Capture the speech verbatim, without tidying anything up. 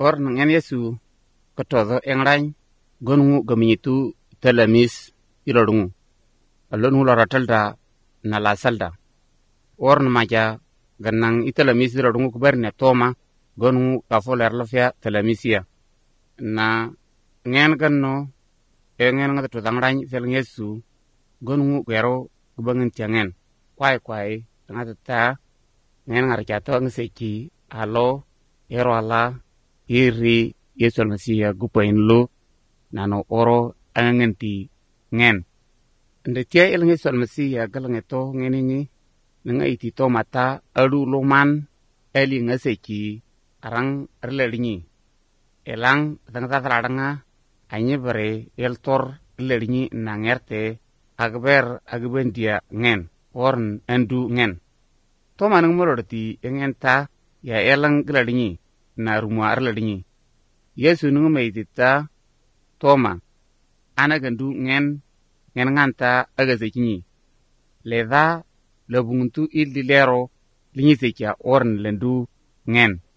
or ngen Yesu katodo engrany gonungu gaminyitu talamis ilodungu alonu loratalda na la salda or nmaja ganang italamis ilodungu kubarne toma gonungu kafoler lafya talamisia na ngen ganno e ngen ngata to dangrany fel Yesu gonungu gero kubangin tiangen kwai kwai ngata ta ngen ngarja to ngiseki alo ero ala iri Yesu almasiya gupain lo nano oro angenti ngen ndetia el Yesu almasiya galangeto ngeningi nga iti to mata alu luman eli ngaseki arang erlelinyi elang tangta tradanga anyebre eltor lelinyi nangerte agber agbendia ngen orn endu ngen to manang moroti engenta ya elang gladinyi na rumwa arladinyi Yesu nungu meitita toma ana gandu ngen ngen nganta agazekinyi leda lebuntu ililero linyi sekia orn lendu ngen